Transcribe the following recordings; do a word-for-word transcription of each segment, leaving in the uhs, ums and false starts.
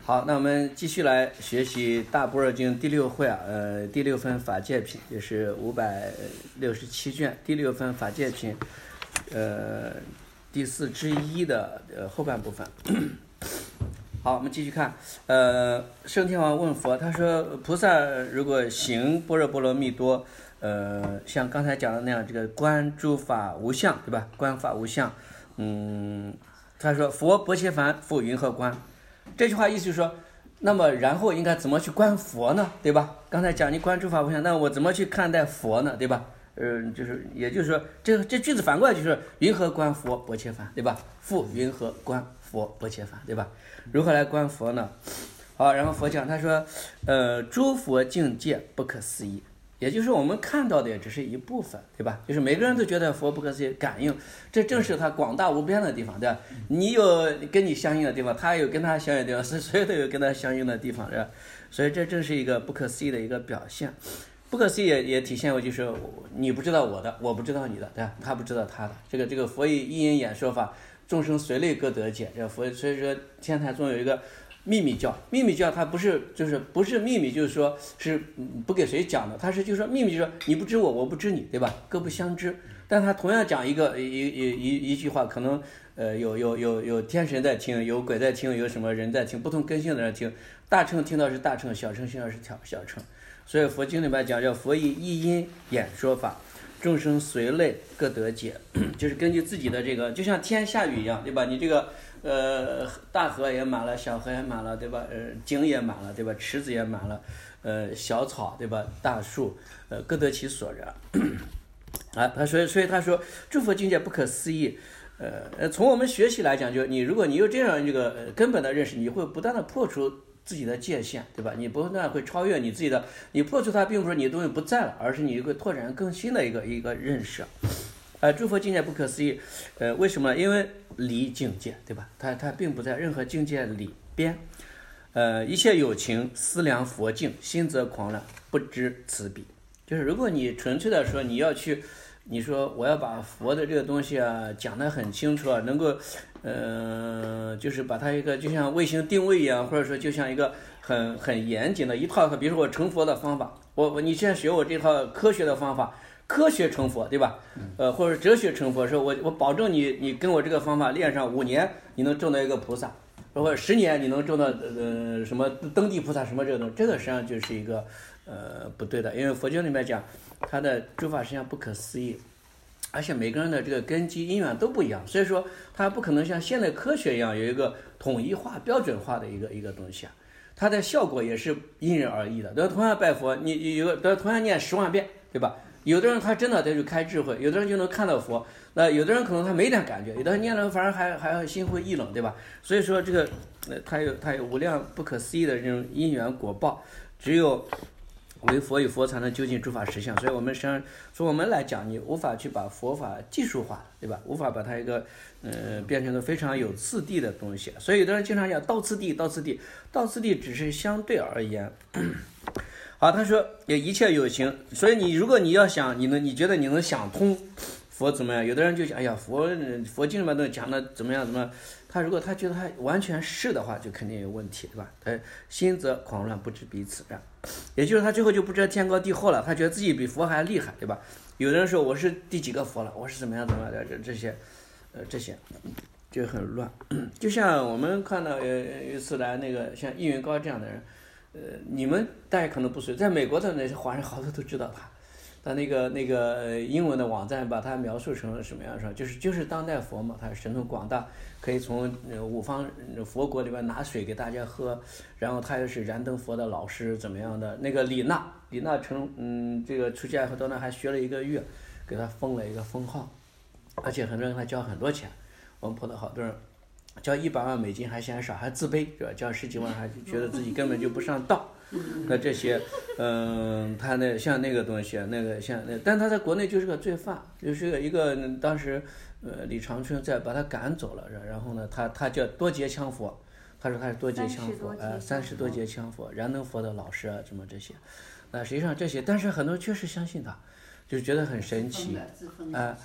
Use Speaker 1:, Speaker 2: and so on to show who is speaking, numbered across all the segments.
Speaker 1: 好，那我们继续来学习《大般若经》第六会啊，呃，第六分法界品，就是五百六十七卷第六分法界品，呃，第四之一的呃后半部分。好，我们继续看，呃，圣天王问佛，他说，菩萨如果行般若波罗蜜多，呃，像刚才讲的那样，这个观诸法无相，对吧？观法无相，嗯，他说佛薄伽梵复云何观？这句话意思就是说，那么然后应该怎么去观佛呢？对吧？刚才讲你观诸法无相，那我怎么去看待佛呢？对吧？呃，就是也就是说，这个这句子反过来就是云何观佛薄伽梵，对吧？复云何观佛薄伽梵，对吧？如何来观佛呢？好，然后佛讲，他说，呃，诸佛境界不可思议。也就是我们看到的也只是一部分，对吧？就是每个人都觉得佛不可思议，感应，这正是他广大无边的地方，对吧？你有跟你相应的地方，他有跟他相应的地方，所有都有跟他相应的地方，是吧？所以这正是一个不可思议的一个表现。不可思议也也体现为就是你不知道我的，我不知道你的，对吧？他不知道他的。这个这个佛以一因演说法，众生随类各得解。这个佛所以说天台中有一个秘密教，秘密教它不是就是不是秘密，就是说是不给谁讲的，它是就是说秘密，就是说你不知我，我不知你，对吧？各不相知。但他同样讲一个一一一一句话，可能呃有有有有天神在听，有鬼在听，有什么人在听，不同根性的人听。大乘听到是大乘，小乘听到是小小乘。所以佛经里面讲叫佛以一因演说法，众生随类各得解，就是根据自己的这个，就像天下雨一样，对吧？你这个。呃，大河也满了，小河也满了，对吧？呃，井也满了，对吧？池子也满了，呃，小草，对吧？大树，呃，各得其所然。啊，他所以所以他说，诸佛境界不可思议。呃，从我们学习来讲，就你如果你有这样一个、呃、根本的认识，你会不断的破除自己的界限，对吧？你不断会超越你自己的，你破除它，并不是你的东西不在了，而是你会拓展更新的一个一个认识。呃，诸佛境界不可思议，呃，为什么？因为离境界，对吧？它它并不在任何境界里边，呃，一切有情思量佛境，心则狂乱，不知此彼。就是如果你纯粹的说你要去，你说我要把佛的这个东西啊讲得很清楚啊，能够，呃，就是把它一个就像卫星定位一样，或者说就像一个很很严谨的一套，比如说我成佛的方法，我我你现在学我这套科学的方法。科学成佛，对吧？呃，或者哲学成佛，说我我保证你你跟我这个方法练上五年，你能证到一个菩萨，或者十年你能证到呃什么登地菩萨什么这个东西，这个实际上就是一个呃不对的，因为佛经里面讲，它的诸法实际上不可思议，而且每个人的这个根基因缘都不一样，所以说它不可能像现代科学一样有一个统一化、标准化的一个一个东西啊，它的效果也是因人而异的。对吧？同样拜佛，你有个同样念十万遍，对吧？有的人他真的他就开智慧，有的人就能看到佛，那有的人可能他没点感觉，有的人念了反而还还要心灰意冷，对吧？所以说这个，呃，他有他有无量不可思议的这种因缘果报，只有为佛与佛才能究竟诸法实相。所以我们实际上从我们来讲，你无法去把佛法技术化，对吧？无法把它一个呃变成一个非常有次第的东西。所以有的人经常讲道次第，道次第，道次第只是相对而言。好，他说也一切有情，所以你如果你要想，你能你觉得你能想通佛怎么样？有的人就讲，哎呀，佛佛经里面都讲的怎么样怎么样？他如果他觉得他完全是的话，就肯定有问题，对吧？他心则狂乱，不知彼此，也就是他最后就不知道天高地厚了，他觉得自己比佛还厉害，对吧？有的人说我是第几个佛了，我是怎么样怎么样的这这些，呃这些就很乱。就像我们看到有有一次来那个像易云高这样的人。呃，你们大家可能不熟，在美国的那些华人好多都知道他，他那个那个英文的网站把他描述成什么样说，就是就是当代佛嘛，他神通广大，可以从五方佛国里边拿水给大家喝，然后他又是燃灯佛的老师，怎么样的？那个李娜，李娜成嗯这个出家以后到那还学了一个月，给他封了一个封号，而且很多人给他交很多钱，我们碰到好多人。交一百万美金还嫌少，还自卑，是吧？交十几万还觉得自己根本就不上道。那这些，嗯，他那像那个东西，那个像那，但他在国内就是个罪犯，就是一个当时，呃，李长春在把他赶走了，然后呢，他他叫多劫羌佛，他说他是多劫羌佛，呃，三十多劫羌佛，燃灯佛的老师啊，什么这些，那实际上这些，但是很多人确实相信他，就觉得很神奇，啊。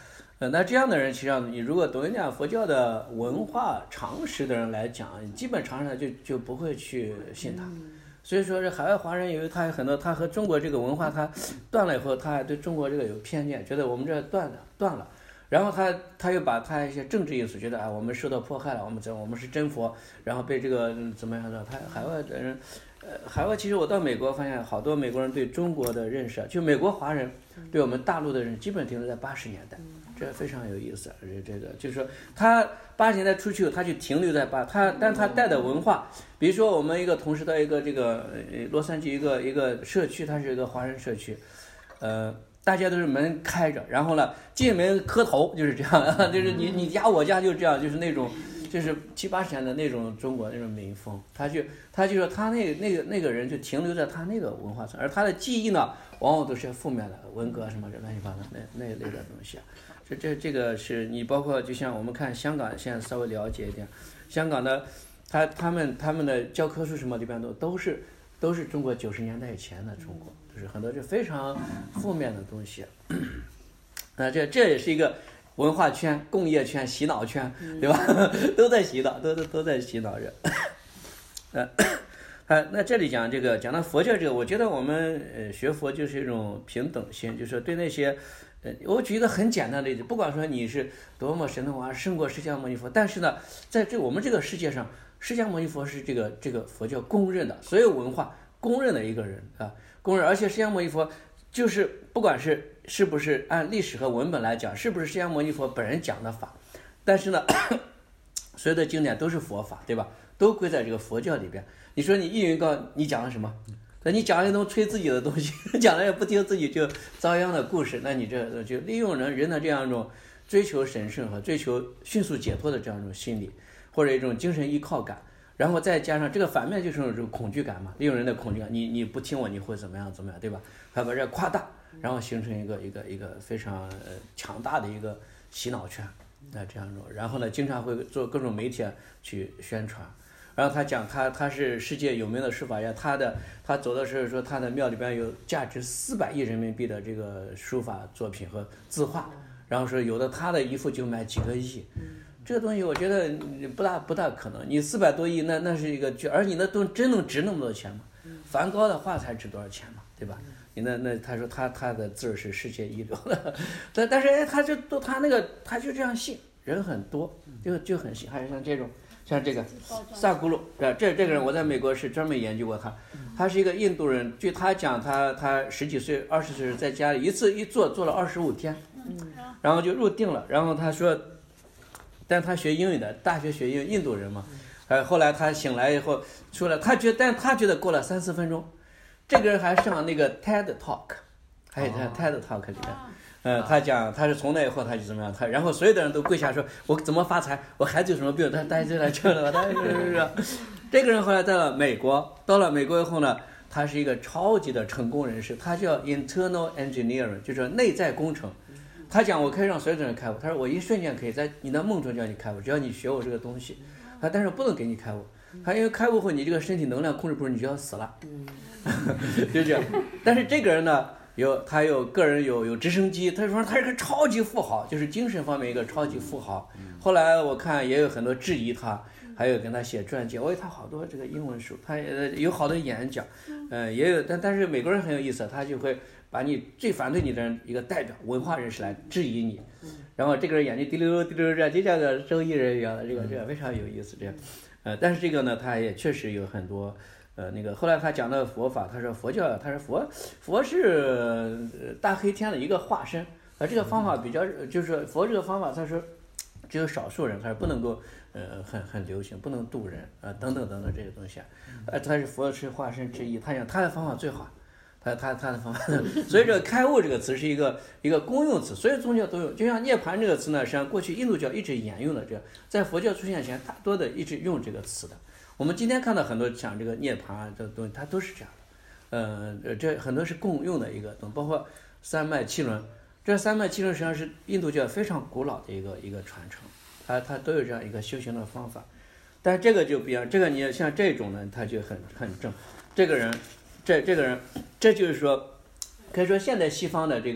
Speaker 1: 呃，那这样的人，其实上你如果懂一点佛教的文化常识的人来讲，基本常识就就不会去信他。所以说，这海外华人有他有很多，他和中国这个文化他断了以后，他还对中国这个有偏见，觉得我们这断了断了。然后他他又把他一些政治因素，觉得啊我们受到迫害了，我们怎我们是真佛，然后被这个怎么样的？他海外的人，呃，海外其实我到美国发现，好多美国人对中国的认识，就美国华人对我们大陆的人，基本停留在八十年代，这非常有意思。这这个就是说，他八十年代出去，他就停留在八，他但他带的文化，比如说我们一个同事到一个这个洛杉矶一个一个社区，它是一个华人社区，呃。大家都是门开着，然后呢，进门磕头就是这样，就是你你家我家就这样，就是那种，就是七八十年的那种中国那种民风。他就他就说他那个那个那个人就停留在他那个文化层，而他的记忆呢，往往都是负面的，文革什么这乱七八糟那那一类的东西。这这这个是你包括就像我们看香港现在稍微了解一点，香港的他他们他们的教科书什么里边都都是都是中国九十年代以前的中国。就是很多就非常负面的东西，啊，这这也是一个文化圈、工业圈、洗脑圈，对吧？都在洗脑，都都都在洗脑着。呃，啊，那这里讲这个讲到佛教这个，我觉得我们呃学佛就是一种平等心，就是对那些，呃，我举一个很简单的例子，不管说你是多么神通广大胜过释迦牟尼佛，但是呢，在这我们这个世界上，释迦牟尼佛是这个这个佛教公认的，所有文化公认的一个人啊。公认，而且释迦牟尼佛就是不管是是不是按历史和文本来讲，是不是释迦牟尼佛本人讲的法，但是呢，所有的经典都是佛法，对吧？都归在这个佛教里边。你说你易云高，你讲了什么？那你讲了一种吹自己的东西，讲了也不听自己就遭殃的故事，那你这就利用人人的这样一种追求神圣和追求迅速解脱的这样一种心理，或者一种精神依靠感。然后再加上这个反面就是这种恐惧感嘛，利用人的恐惧感，你你不听我你会怎么样怎么样，对吧？还把这夸大，然后形成一个一个一个非常呃强大的一个洗脑圈，那这样一种，然后呢，经常会做各种媒体去宣传。然后他讲他他是世界有名的书法家，他的他走的是说他的庙里边有价值四百亿人民币的这个书法作品和字画，然后说有的他的一幅就卖几个亿。这个东西我觉得不大不大可能，你四百多亿那那是一个，而你那都真能值那么多钱吗？梵高的画才值多少钱嘛，对吧？你那那他说他他的字是世界一流的，但但是哎他就都他那个他就这样信，人很多就就很信，还有像这种像这个萨古鲁，这这这个人我在美国是专门研究过他，他是一个印度人，据他讲他他十几岁二十岁在家里一次一坐坐了二十五天，然后就入定了，然后他说。但他学英语的，大学学英语，印度人嘛，呃，后来他醒来以后出来，他觉得，但他觉得过了三四分钟，这个人还上那个 TED Talk， 还有他 TED Talk 里面，呃，他讲他是从那以后他就怎么样，他然后所有的人都跪下说，我怎么发财，我孩子有什么病，他大家就来这了，他是是这个人后来到了美国，到了美国以后呢，他是一个超级的成功人士，他叫 Internal Engineering， 就是内在工程。他讲我可以让所有的人开悟，他说我一瞬间可以在你的梦中叫你开悟，只要你学我这个东西，他但是不能给你开悟，他因为开悟后你这个身体能量控制不住，你就要死了，就这样。但是这个人呢，有他有个人有有直升机，他说他是个超级富豪，就是精神方面一个超级富豪。后来我看也有很多质疑他，还有跟他写传记，我有他好多这个英文书，他有好多演讲，呃也有，但但是美国人很有意思，他就会。把你最反对你的人一个代表文化人士来质疑你，然后这个人眼睛滴溜滴溜这就像个生意人一样的，这个这个非常有意思这样，呃，但是这个呢，他也确实有很多，呃，那个后来他讲到佛法，他说佛教，他说佛佛是大黑天的一个化身，而这个方法比较就是佛这个方法，他说只有少数人，他是不能够呃很很流行，不能渡人啊、呃、等等等等这些东西，呃，他是佛是化身之一，他讲他的方法最好。他他他的方法，所以这个开悟这个词是一个一个公用词，所有宗教都有。就像涅槃这个词呢，实际上过去印度教一直沿用的，这在佛教出现前，大多的一直用这个词的。我们今天看到很多讲这个涅槃啊，这东西，它都是这样的。呃，这很多是共用的一个东西，包括三脉七轮，这三脉七轮实际上是印度教非常古老的一个一个传承，它它都有这样一个修行的方法。但这个就不一样，这个你像这种呢，它就很很正，这个人。这这个人，这就是说，可以说现在西方的这个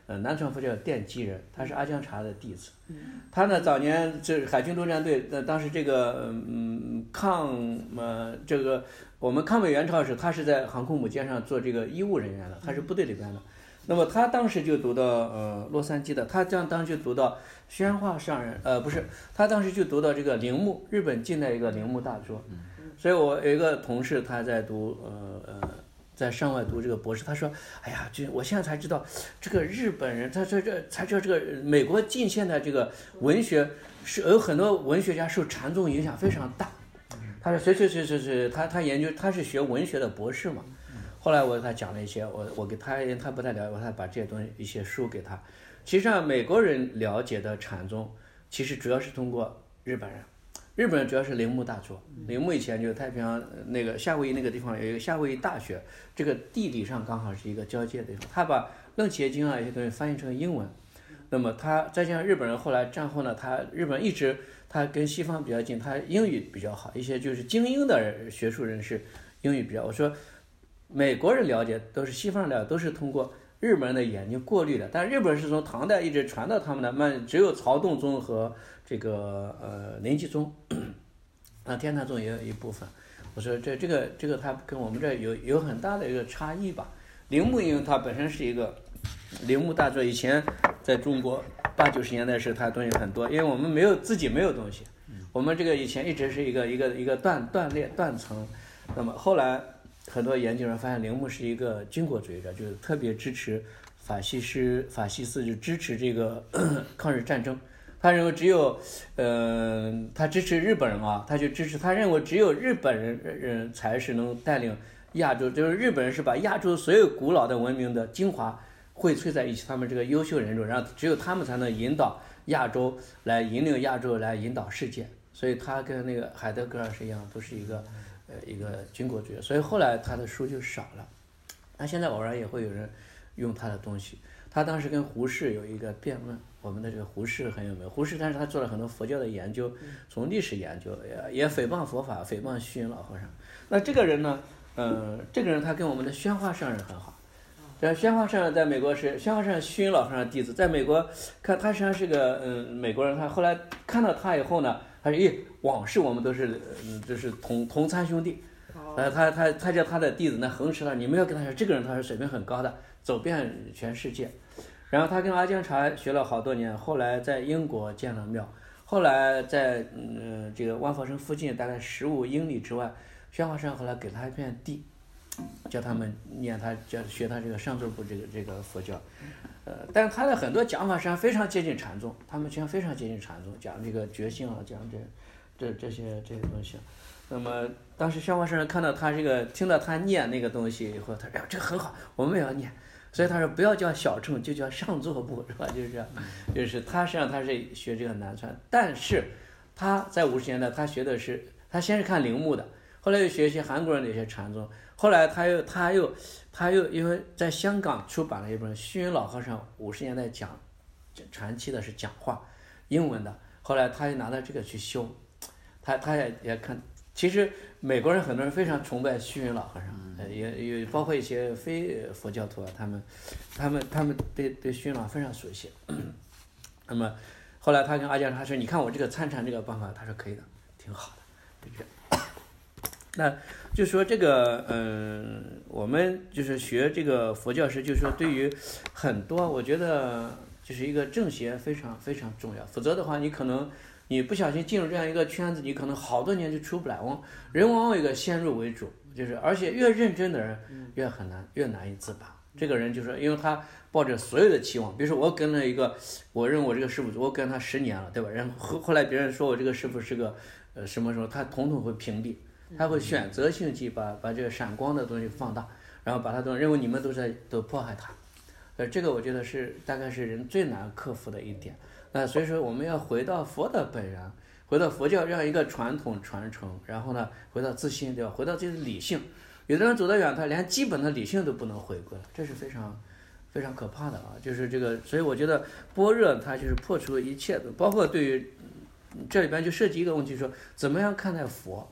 Speaker 1: 呃南传佛教奠基人，他是阿姜查的弟子。他呢早年这海军陆战队，呃当时这个嗯抗呃这个我们抗美援朝时，他是在航空母舰上做这个医务人员的，他是部队里边的。那么他当时就读到呃洛杉矶的，他这样当时就读到宣化上人，呃不是，他当时就读到这个铃木，日本近代一个铃木大作。所以我有一个同事他在读呃呃在上外读这个博士，他说，哎呀，就我现在才知道这个日本人，他这这才知道这个美国近现代这个文学是有很多文学家受禅宗影响非常大。他说谁谁谁谁谁，他他研究他是学文学的博士嘛。后来我给他讲了一些，我我给他他不太了解，我才把这些东西一些书给他。实际上美国人了解的禅宗，其实主要是通过日本人。日本人主要是铃木大作，铃木以前就太平洋那个夏威夷那个地方有一个夏威夷大学，这个地理上刚好是一个交界的地方。他把楞伽经啊一些东西翻译成英文，那么他再加上日本人后来战后呢，他日本一直他跟西方比较近，他英语比较好，一些就是精英的学术人士英语比较。我说美国人了解都是西方人了解都是通过日本人的眼睛过滤的，但日本人是从唐代一直传到他们的，那只有曹洞宗和这个呃临济宗，啊天台宗也有一部分。我说这这个这个它跟我们这有有很大的一个差异吧。铃木因为它本身是一个铃木大作，以前在中国八九十年代时它的东西很多，因为我们没有自己没有东西，我们这个以前一直是一个一个一个断断裂断层，那么后来很多研究人发现铃木是一个军国主义者，就是特别支持法西斯法西斯就支持这个抗日战争。他认为只有，呃，他支持日本人啊，他就支持他认为只有日本人人才是能带领亚洲，就是日本人是把亚洲所有古老的文明的精华荟萃在一起，他们这个优秀人种，然后只有他们才能引导亚洲来引领亚洲来引导世界。所以他跟那个海德格尔是一样，都是一个呃一个军国主义。所以后来他的书就少了，那现在偶然也会有人用他的东西。他当时跟胡适有一个辩论，我们的这个胡适很有名。胡适，但是他做了很多佛教的研究，从历史研究也也诽谤佛法，诽谤虚云老和尚。那这个人呢，嗯、呃，这个人他跟我们的宣化上人很好。这宣化上人在美国是宣化上人虚云老和尚的弟子，在美国看他实际上是个嗯美国人，他后来看到他以后呢，他说：“咦，往事我们都是嗯就是同同参兄弟。”呃，他他他叫他的弟子呢恒持他，你们要跟他说，这个人他是水平很高的，走遍全世界。然后他跟阿姜查学了好多年，后来在英国建了庙，后来在嗯、呃、这个万佛城附近大概十五英里之外，宣化山后来给他一片地，叫他们念他叫学他这个上座部这个这个佛教，呃，但是他的很多讲法实际上非常接近禅宗，他们实际上非常接近禅宗，讲这个觉性啊，讲这这这些这些东西。那么当时宣化山人看到他这个听到他念那个东西以后，他说：“哎，这个很好，我们也要念。”所以他说不要叫小乘，就叫上座部，是吧？就是这样，就是他实际上他是学这个南传，但是他在五十年代他学的是他先是看铃木的，后来又学一些韩国人的一些禅宗，后来他又他又他又因为在香港出版了一本虚云老和尚五十年代讲传期的是讲话，英文的，后来他又拿到这个去修，他他也也看。其实美国人很多人非常崇拜虚云老和尚，呃，也也包括一些非佛教徒啊，他们，他们他们对对虚云老非常熟悉。那么后来他跟阿姜查说：“你看我这个参禅这个办法。”他说：“可以的，挺好的。”就这样。那就说这个，嗯，我们就是学这个佛教时，就是说对于很多，我觉得就是一个正邪非常非常重要，否则的话，你可能。你不小心进入这样一个圈子，你可能好多年就出不来。往人往往有一个先入为主，就是而且越认真的人越很难越难以自拔。这个人就是因为他抱着所有的期望，比如说我跟了一个，我认为我这个师傅，我跟他十年了，对吧？然后后后来别人说我这个师傅是个呃什么时候，他统统会屏蔽，他会选择性去把把这个闪光的东西放大，然后把他都认为你们都在都迫害他。呃，这个我觉得是大概是人最难克服的一点。那所以说我们要回到佛的本源，回到佛教这样一个传统传承，然后呢回到自信，对吧？回到这个理性。有的人走得远，他连基本的理性都不能回归了，这是非常非常可怕的啊！就是这个，所以我觉得般若它就是破除一切的，包括对于这里边就涉及一个问题说，怎么样看待佛？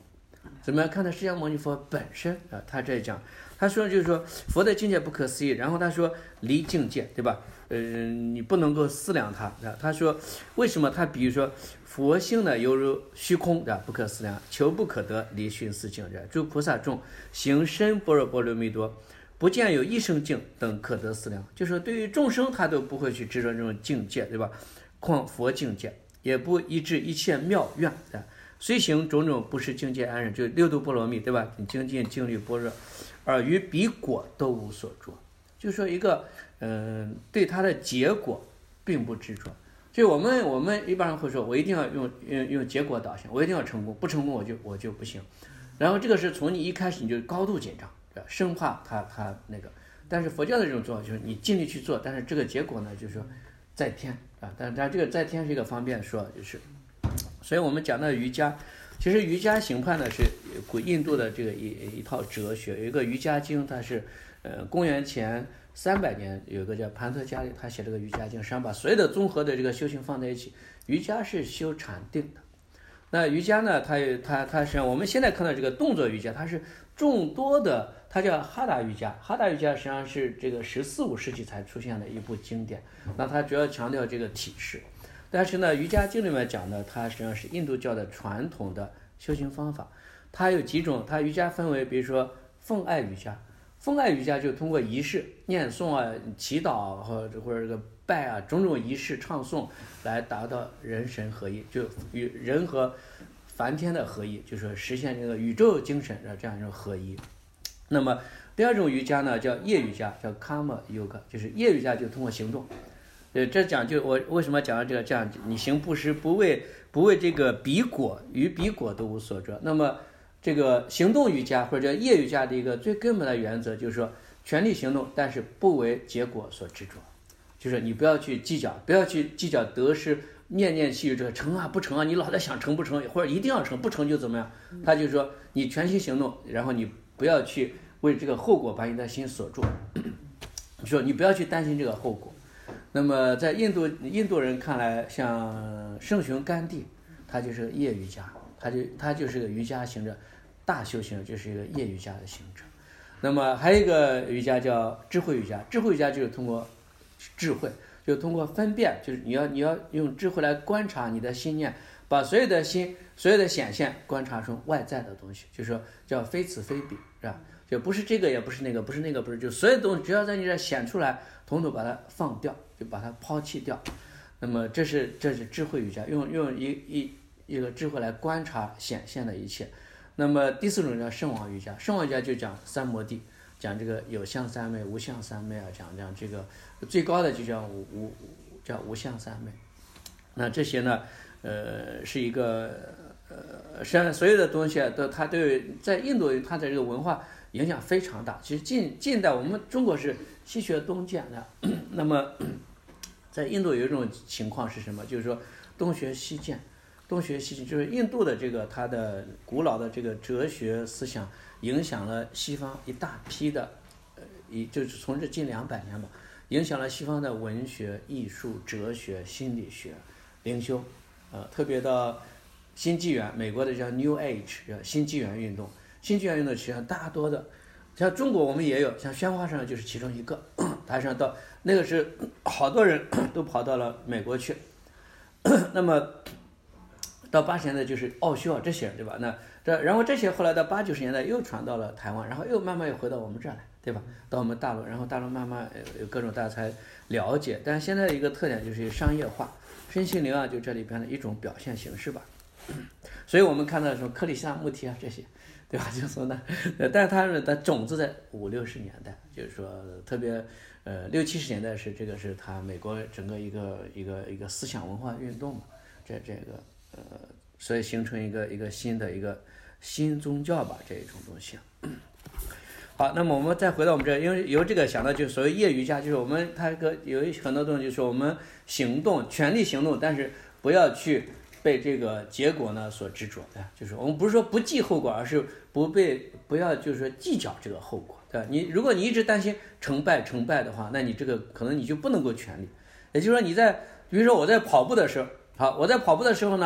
Speaker 1: 怎么样看待释迦牟尼佛本身啊？他这讲，他说就是说佛的境界不可思议，然后他说离境界，对吧？呃，你不能够思量它啊。他说为什么他比如说佛性呢，犹如虚空的不可思量，求不可得，离寻思境者，诸菩萨众行深般若波罗蜜多，不见有一生境等可得思量。就是说对于众生他都不会去执着这种境界，对吧？况佛境界，也不依止一切妙愿的。虽行种种不是境界安忍，就六度波罗蜜，对吧？你精进静虑般若，而于彼果都无所着。就说一个，嗯、呃，对他的结果并不执着。就我们我们一般人会说，我一定要用用用结果导向，我一定要成功，不成功我就我就不行。然后这个是从你一开始你就高度紧张，生怕他他那个。但是佛教的这种做法就是你尽力去做，但是这个结果呢，就是说在天啊，但但这个在天是一个方便说，就是。所以我们讲到瑜伽，其实瑜伽行派呢是古印度的这个一一套哲学，有一个瑜伽经，它是呃公元前三百年有一个叫盘特加利，他写了个瑜伽经，实际上把所有的综合的这个修行放在一起。瑜伽是修禅定的，那瑜伽呢，它它它实际上我们现在看到这个动作瑜伽，它是众多的，它叫哈达瑜伽，哈达瑜伽实际上是这个十四五世纪才出现的一部经典，那它主要强调这个体式。但是呢，瑜伽经里面讲的，它实际上是印度教的传统的修行方法。它有几种，它瑜伽分为，比如说奉爱瑜伽，奉爱瑜伽就通过仪式、念诵啊、祈祷或者或者这个拜啊，种种仪式唱诵来达到人神合一，就与人和梵天的合一，就是说实现这个宇宙精神的这样一种合一。那么第二种瑜伽呢，叫业瑜伽，叫 Karma Yoga， 就是业瑜伽就通过行动。对，这讲就我为什么讲到这个，这样你行布施不为不为这个彼果，于彼果都无所着。那么这个行动瑜伽或者叫业瑜伽的一个最根本的原则就是说，全力行动，但是不为结果所执着，就是你不要去计较，不要去计较得失，念念细语这个成啊不成啊，你老在想成不成，或者一定要成，不成就怎么样？他就说你全心行动，然后你不要去为这个后果把你的心锁住，就说你不要去担心这个后果。那么在印度印度人看来，像圣雄甘地，他就是业瑜伽，他就他就是个瑜伽行者，大修行者就是一个业瑜伽的行者。那么还有一个瑜伽叫智慧瑜伽，智慧瑜伽就是通过智慧，就通过分辨，就是你要你要用智慧来观察你的心念，把所有的心所有的显现观察出外在的东西，就是说叫非此非彼，是吧？就不是这个也不是那个，不是那个不是，就所有东西只要在你这显出来，统统把它放掉，就把它抛弃掉。那么这是这是智慧瑜伽，用用一一一个智慧来观察显现的一切。那么第四种叫圣王瑜伽，圣王瑜伽就讲三摩地，讲这个有相三昧、无相三昧啊，讲讲这个最高的就叫无无叫无相三昧。那这些呢，呃，是一个呃，实际上所有的东西啊，都它对在印度它的这个文化影响非常大。其实近近代我们中国是西学东渐的，那么在印度有一种情况是什么？就是说东学西渐，东学西渐就是印度的这个它的古老的这个哲学思想影响了西方一大批的，呃，一就是从这近两百年吧，影响了西方的文学、艺术、哲学、心理学、灵修，呃，特别到新纪元，美国的叫 New Age， 叫新纪元运动。新纪元运动实际上大多的，像中国我们也有，像宣化上就是其中一个。他上到那个是好多人都跑到了美国去，那么到八十年代就是奥修啊这些人，对吧？那这然后这些后来到八九十年代又传到了台湾，然后又慢慢又回到我们这儿来，对吧？到我们大陆，然后大陆慢慢有各种大家才了解。但是现在的一个特点就是商业化，身心灵啊，就这里边的一种表现形式吧。所以我们看到什么克里希那穆提啊这些，对吧？就说呢，但是它的种子在五六十年代，就是说特别呃六七十年代是这个是它美国整个一个一个一个思想文化运动嘛，这这个呃，所以形成一个一个新的一个新宗教吧这一种东西。好，那么我们再回到我们这，因为由这个想到就是所谓业余家，就是我们它一个有很多东西，就是我们行动全力行动，但是不要去被这个结果呢所执着的，就是我们不是说不计后果，而是不被不要就是说计较这个后果，对吧？你如果你一直担心成败成败的话，那你这个可能你就不能够全力。也就是说你在比如说我在跑步的时候，好，我在跑步的时候呢，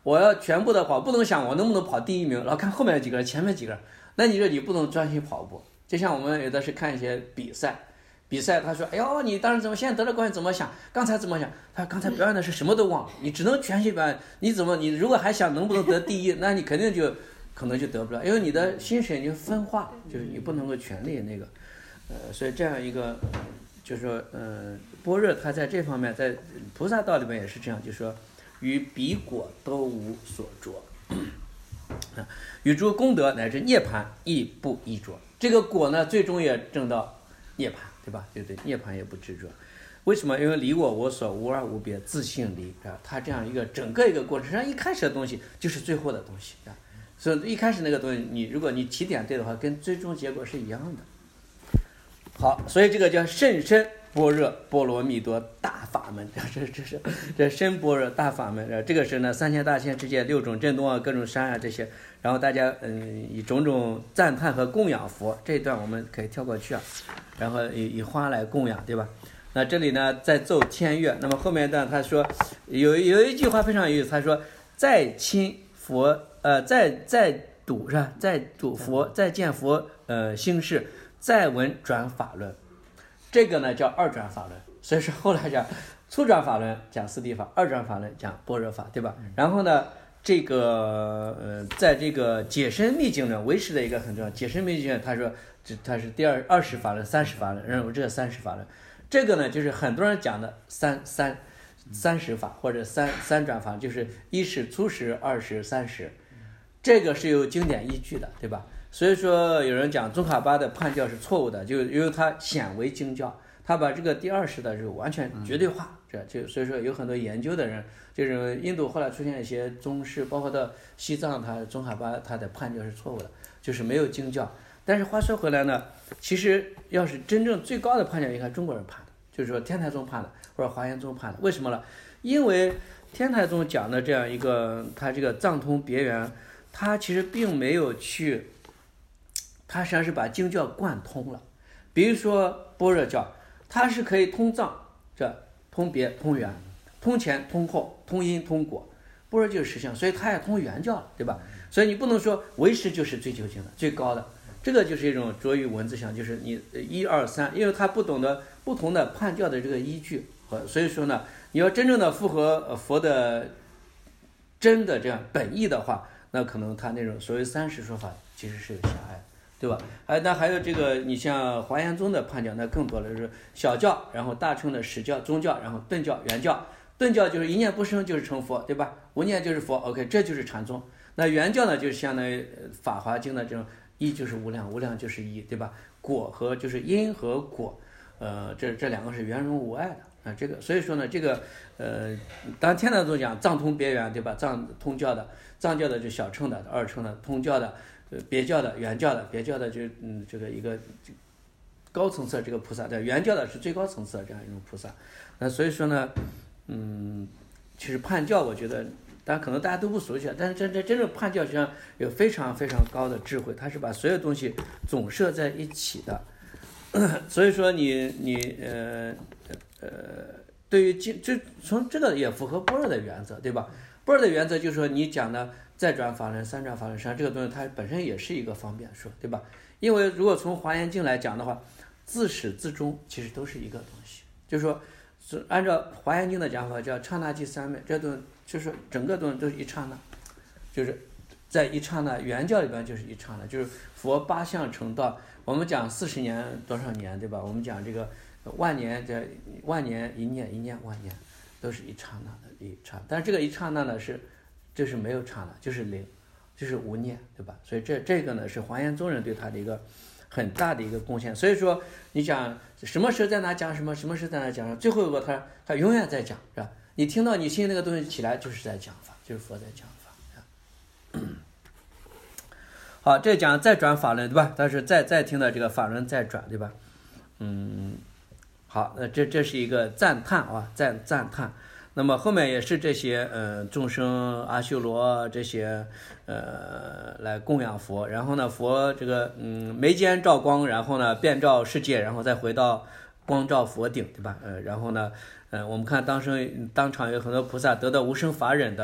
Speaker 1: 我要全部的跑，不能想我能不能跑第一名，然后看后面几个人，前面几个人，那你这你不能专心跑步。就像我们有的是看一些比赛，比赛他说，哎呦，你当时怎么现在得了冠军怎么想？刚才怎么想？他刚才表演的是什么都忘了，你只能全心表演。你怎么你如果还想能不能得第一，那你肯定就可能就得不了，因为你的心神已经分化，就是你不能够全力那个，呃，所以这样一个。就是说，嗯，般若他在这方面，在菩萨道里面也是这样，就是说，与彼果都无所着，啊，与诸功德乃至涅槃亦不依着。这个果呢，最终也证到涅槃，对吧？对对，涅槃也不执着。为什么？因为离我我所无二无别，自性离啊。他这样一个整个一个过程，实际上一开始的东西就是最后的东西啊。所以一开始那个东西，你如果你起点对的话，跟最终结果是一样的。好，所以这个叫甚深般若波罗蜜多大法门，这这是这深般若大法门。这个是呢三千大千世界六种震动啊，各种山啊这些，然后大家嗯以种种赞叹和供养佛，这一段我们可以跳过去啊，然后以以花来供养，对吧？那这里呢在奏天乐，那么后面一段他说有有一句话非常有意思，他说再亲佛呃再再睹是吧？再睹佛再见佛呃兴事。再闻转法轮，这个呢叫二转法轮，所以说后来讲初转法轮讲四谛法，二转法轮讲般若法，对吧？然后呢，这个呃，在这个解深密经呢，唯识的一个很重要，解深密经他说这它是第二二十法轮、三十法轮，认为这个三十法轮，这个呢就是很多人讲的三三三十法或者三三转法，就是一是初识，二是三十，这个是有经典依据的，对吧？所以说有人讲宗喀巴的判教是错误的，就因为他显为经教，他把这个第二识的就完全绝对化，这就所以说有很多研究的人，就是印度后来出现一些宗师，包括到西藏，他宗喀巴他的判教是错误的，就是没有经教。但是话说回来呢，其实要是真正最高的判教，应该中国人判的，就是说天台宗判的或者华严宗判的。为什么呢？因为天台宗讲的这样一个他这个藏通别圆，他其实并没有去。它实际上是把经教贯通了，比如说般若教，它是可以通藏，这通别、通圆、通前、通后、通因、通果，般若就是实相，所以它也通圆教了，对吧？所以你不能说唯识就是最究竟的、最高的，这个就是一种着于文字上，就是你一二三，因为他不懂得不同的判教的这个依据，和所以说呢，你要真正的符合佛的真的这样本意的话，那可能他那种所谓三十说法其实是有狭隘。对吧？哎，那还有这个，你像华严宗的判教，那更多了，就是小教，然后大乘的史教、宗教，然后顿教、圆教。顿教就是一念不生就是成佛，对吧？无念就是佛 ，OK， 这就是禅宗。那圆教呢，就是相当于《法华经》的这种一就是无量，无量就是一，对吧？果和就是因和果，呃，这这两个是圆融无碍的啊。这个所以说呢，这个呃，当然天台宗讲藏通别圆，对吧？藏通教的，藏教的就小乘的，二乘的，通教的。呃，别教的、圆教的，别教的就嗯，这个一个高层次的这个菩萨，对，圆教的是最高层次的这样一种菩萨。那所以说呢，嗯，其实判教，我觉得，当然可能大家都不熟悉，但是真真真正判教实际上有非常非常高的智慧，它是把所有东西总摄在一起的。所以说你你呃呃，对于经，就从这个也符合般若的原则，对吧？般若的原则就是说你讲的。再转法轮、三转法轮，实际上这个东西它本身也是一个方便说，对吧？因为如果从华严经来讲的话，自始至终其实都是一个东西，就是说，是按照华严经的讲法叫刹那即三昧，这东西就是整个东西都是一刹那，就是在一刹那，原教里边就是一刹那，就是佛八相成道。我们讲四十年多少年，对吧？我们讲这个万年，这万年一念，一念万年，都是一刹那的一刹，但是这个一刹那呢是。就是没有刹那，就是零，就是无念，对吧？所以这这个呢是华严宗人对他的一个很大的一个贡献。所以说，你讲什么时在哪讲什么，什么时在哪讲什么，最后一个他他永远在讲，是吧？你听到你心里那个东西起来，就是在讲法，就是佛在讲法。好，这讲再转法轮，对吧？但是再再听到这个法轮再转，对吧？嗯，好，那这这是一个赞叹啊，赞赞叹。那么后面也是这些呃众生阿修罗这些呃来供养佛，然后呢佛这个嗯眉间照光，然后呢遍照世界，然后再回到光照佛顶，对吧？呃然后呢呃我们看当生当场有很多菩萨得到无生法忍的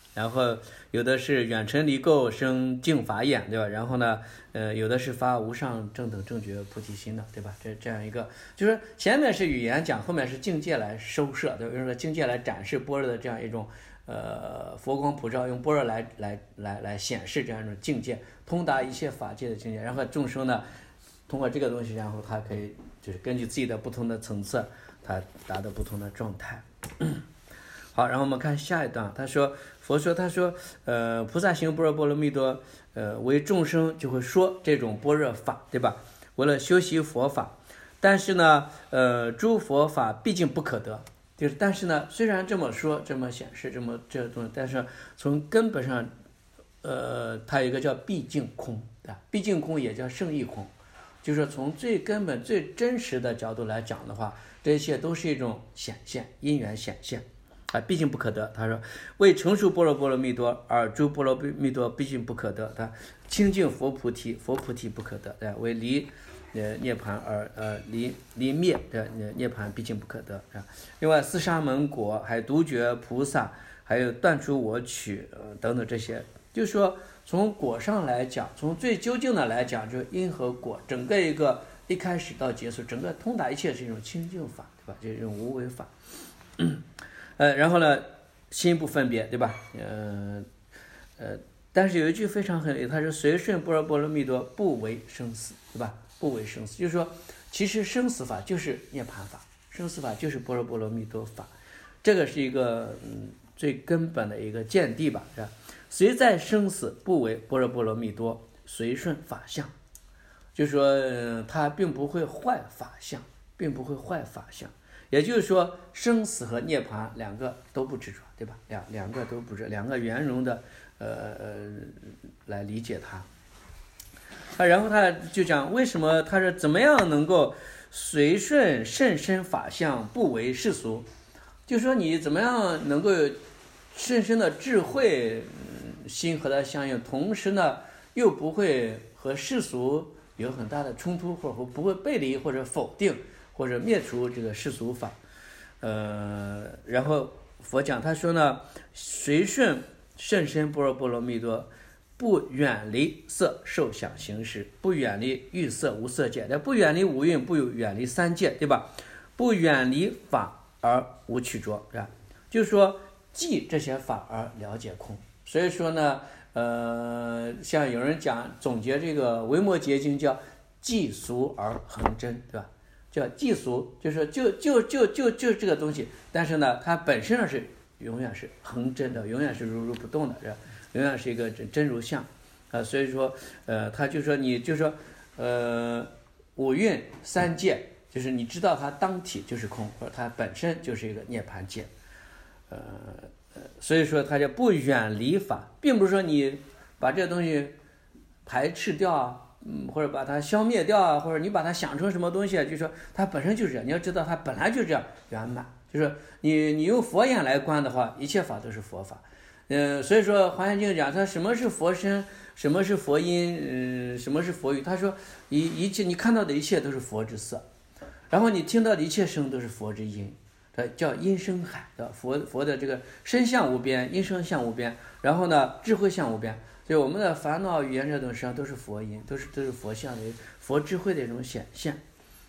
Speaker 1: 然后有的是远尘离垢生净法眼，对吧？然后呢，呃，有的是发无上正等正觉菩提心的，对吧？这这样一个，就是前面是语言讲，后面是境界来收摄，对吧？用境界来展示般若的这样一种呃佛光普照，用般若来来来来显示这样一种境界，通达一切法界的境界。然后众生呢，通过这个东西，然后他可以就是根据自己的不同的层次，他达到不同的状态。好，然后我们看下一段，他说佛说他说呃菩萨行般若波罗蜜多，呃为众生就会说这种般若法，对吧？为了修习佛法，但是呢呃诸佛法毕竟不可得，就是但是呢虽然这么说这么显示这么这东西，但是从根本上呃它有一个叫毕竟空的，毕竟空也叫圣义空，就是从最根本最真实的角度来讲的话，这一切都是一种显现，因缘显现啊，毕竟不可得。他说为成熟般若波罗蜜多而诸波罗蜜多毕竟不可得，他清净佛菩提，佛菩提不可得，对吧？为离呃涅盘而呃离离灭的涅盘毕竟不可得啊。另外四沙门果，还有独觉菩萨，还有断除我取呃等等这些，就是说从果上来讲，从最究竟的来讲，就是因和果，整个一个一开始到结束，整个通达一切是一种清净法，对吧？这是一种无为法。呃，然后呢，心不分别，对吧？呃，呃，但是有一句非常很，他说随顺般若波罗蜜多，不为生死，对吧？不为生死，就是说，其实生死法就是涅槃法，生死法就是般若波罗蜜多法，这个是一个嗯最根本的一个见地吧，是吧？随在生死，不为般若波罗蜜多，随顺法相，就是说，呃、它并不会坏法相，并不会坏法相。也就是说，生死和涅槃两个都不执着，对吧？两两个都不执，两个圆融的，呃呃，来理解它。啊，然后他就讲为什么他说怎么样能够随顺甚深法相，不为世俗，就说你怎么样能够甚深的智慧心和它相应，同时呢又不会和世俗有很大的冲突，或者不会背离或者否定或者灭除这个世俗法。呃，然后佛讲他说呢，随顺甚深般若波罗蜜多，不远离色受想行识，不远离欲色无色界，不远离五蕴，不远离三界，对吧？不远离法而无取着，是吧？就是说记这些法而了解空。所以说呢，呃，像有人讲总结这个维摩诘经叫记俗而恒真，对吧？叫记俗，就是就就就就就这个东西，但是呢，它本身上是永远是恒真的，永远是如如不动的，是吧？永远是一个真如相，啊、呃，所以说，呃，他就说你就说，呃，五蕴三界，就是你知道它当体就是空，或者它本身就是一个涅槃界，呃呃，所以说它就不远离法，并不是说你把这个东西排斥掉啊。嗯，或者把它消灭掉啊，或者你把它想成什么东西啊，就是说它本身就是这样，你要知道它本来就这样圆满，就是你你用佛眼来观的话，一切法都是佛法。嗯、呃，所以说《华严经》讲它什么是佛身，什么是佛音，嗯、呃，什么是佛语。他说一一切你看到的一切都是佛之色，然后你听到的一切声都是佛之音，它叫音声海的佛佛的这个身相无边，音声相无边，然后呢智慧相无边。所以我们的烦恼语言这种实际上都是佛音，都是都是佛相的佛智慧的一种显现。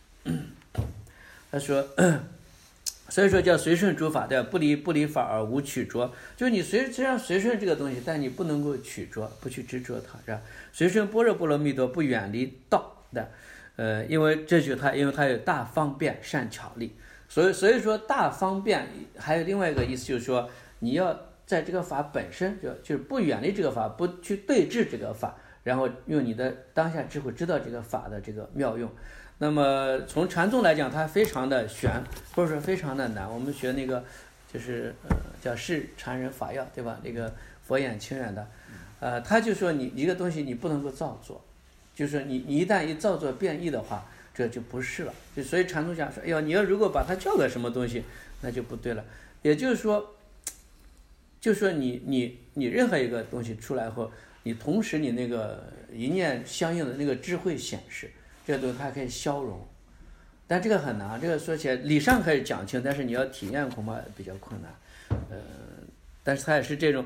Speaker 1: 他说，所以说叫随顺诸法，对吧？不离不离法而无取着，就是你随虽然随顺这个东西，但你不能够取着，不去执着它，是吧？随顺般若波罗蜜多，不远离道的，呃，因为这就它，因为它有大方便善巧力，所以所以说大方便还有另外一个意思，就是说你要。在这个法本身就就是不远离这个法，不去对治这个法，然后用你的当下智慧知道这个法的这个妙用。那么从禅宗来讲，它非常的玄，或者说非常的难。我们学那个就是呃叫释禅人法要，对吧？那个佛眼清远的，呃，他就说你一个东西你不能够造作，就是你你一旦一造作变异的话，这就不是了。就所以禅宗讲说，哎呦，你要如果把它叫个什么东西，那就不对了。也就是说。就说你你你任何一个东西出来后，你同时你那个一念相应的那个智慧显示，这个东西它可以消融，但这个很难，这个说起来理上可以讲清，但是你要体验恐怕比较困难，呃，但是它也是这种，它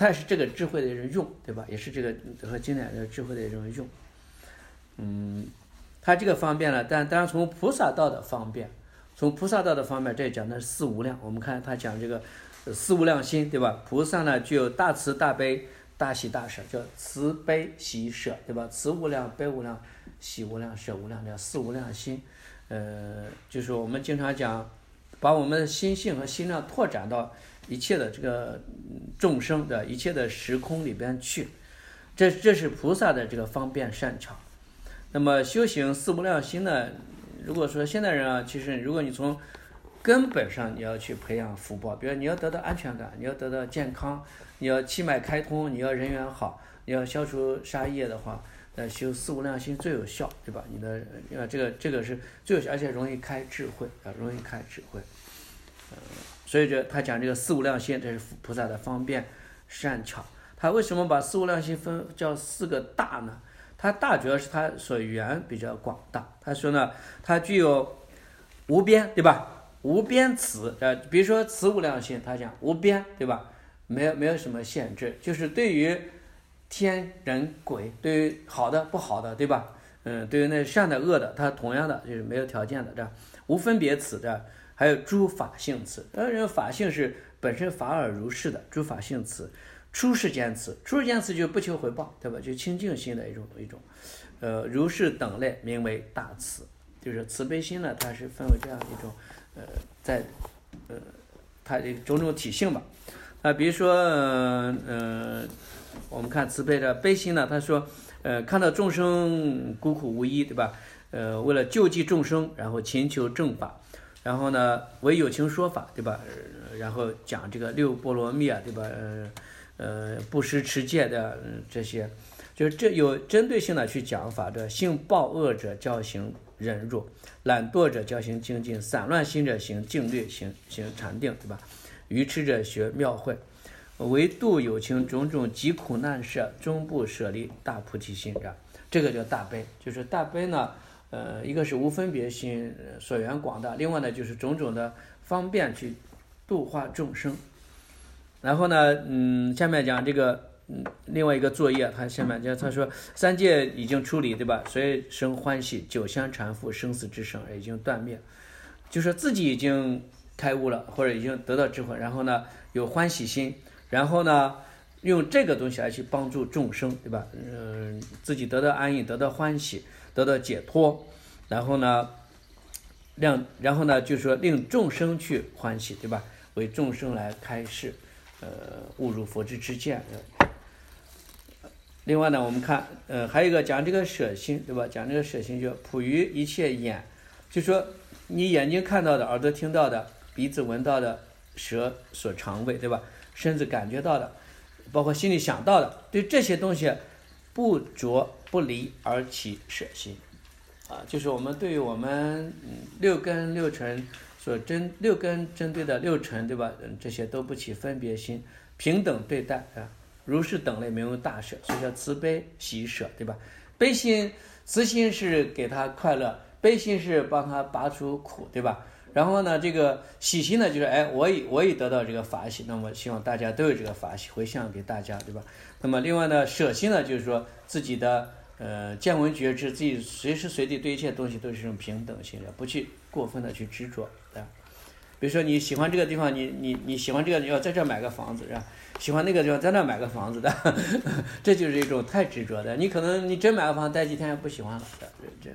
Speaker 1: 他也是这个智慧的人用，对吧？也是这个和经典的智慧的人用。嗯，他这个方便呢，但当然从菩萨道的方便，从菩萨道的方面，这讲的是四无量。我们看他讲这个四无量心，对吧？菩萨呢具有大慈大悲大喜大舍，叫慈悲喜舍，对吧？慈无量、悲无量、喜无量、舍无量，叫四无量心。呃，就是我们经常讲，把我们的心性和心量拓展到一切的这个众生的一切的时空里边去，这这是菩萨的这个方便善巧。那么修行四无量心呢，如果说现代人啊，其实如果你从根本上你要去培养福报，比如你要得到安全感，你要得到健康，你要气脉开通，你要人缘好，你要消除杀业的话，那修四无量心最有效，对吧？你的呃这个这个是最有效，而且容易开智慧啊，容易开智慧。呃，所以这他讲这个四无量心，这是菩萨的方便善巧。他为什么把四无量心分叫四个大呢？它大主要是它所缘比较广大。他说呢，它具有无边，对吧？无边慈，呃，比如说慈无量心，他讲无边，对吧？没有没有什么限制，就是对于天人鬼，对于好的不好的，对吧？嗯，对于那善的恶的，它同样的就是没有条件的，这样无分别慈的，还有诸法性慈。呃，人法性是本身法尔如是的，诸法性慈。出世间慈，出世间慈就不求回报，对吧？就清净心的一种一种，呃，如是等类名为大慈，就是慈悲心呢，它是分为这样一种，呃，在，呃，它的种种体性吧。啊，比如说，呃，呃我们看慈悲的悲心呢，他说，呃，看到众生孤苦无依，对吧？呃，为了救济众生，然后勤求正法，然后呢，为有情说法，对吧？呃、然后讲这个六波罗蜜啊，对吧？呃。呃，布施持戒的、呃、这些，就是这有针对性的去讲法的。性暴恶者教行忍辱，懒惰者教行精进，散乱心者行静虑，行行禅定，对吧？愚痴者学妙慧，唯度有情种种疾苦难舍，终不舍离大菩提心，这这个叫大悲。就是大悲呢，呃，一个是无分别心，所缘广大；另外呢，就是种种的方便去度化众生。然后呢，嗯，下面讲这个，嗯，另外一个作业，他下面讲，他说三界已经出离，对吧？随生欢喜，九相缠缚，生死之绳已经断灭，就是自己已经开悟了，或者已经得到智慧，然后呢有欢喜心，然后呢用这个东西来去帮助众生，对吧？嗯、呃，自己得到安逸，得到欢喜，得到解脱，然后呢让，然后呢就是说令众生去欢喜，对吧？为众生来开示。呃，误入佛之知见。另外呢，我们看，呃，还有一个讲这个舍心，对吧？讲这个舍心就普于一切眼，就说你眼睛看到的，耳朵听到的，鼻子闻到的，舌所尝味，对吧？身子感觉到的，包括心里想到的，对这些东西不着不离而起舍心，啊，就是我们对于我们、嗯、六根六尘。所针六根针对的六尘，对吧？嗯，这些都不起分别心，平等对待啊，如是等类名为大舍，所以叫慈悲喜舍，对吧？悲心、慈心是给他快乐，悲心是帮他拔除苦，对吧？然后呢，这个喜心呢，就是哎，我已我已得到这个法喜，那么希望大家都有这个法喜，回向给大家，对吧？那么另外呢，舍心呢，就是说自己的呃见闻觉知，自己随时随地对一切东西都是这种平等心的，不去过分的去执着。比如说你喜欢这个地方，你你你喜欢这个，你要在这买个房子，是吧？喜欢那个地方，在那买个房子的，这就是一种太执着的。你可能你真买个房子，待几天也不喜欢了，这这。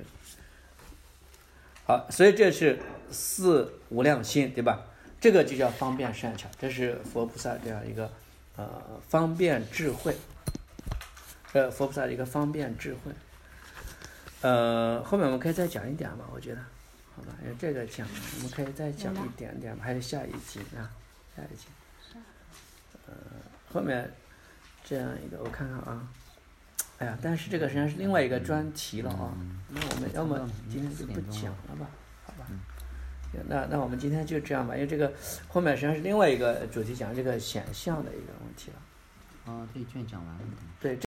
Speaker 1: 好，所以这是四无量心，对吧？这个就叫方便善巧，这是佛菩萨这样一个呃方便智慧，呃佛菩萨的一个方便智慧。呃，后面我们可以再讲一点吧，我觉得。好吧，因为这个讲，我们可以再讲一点点，还是下一集啊，下一集。呃，后面这样一个，我看看啊。哎呀，但是这个实际上是另外一个专题了啊。那我们要么今天就不讲了吧？好吧。那那我们今天就这样吧，因为这个后面实际上是另外一个主题，讲这个显象的一个问题了。
Speaker 2: 哦，这一卷讲完了。
Speaker 1: 对。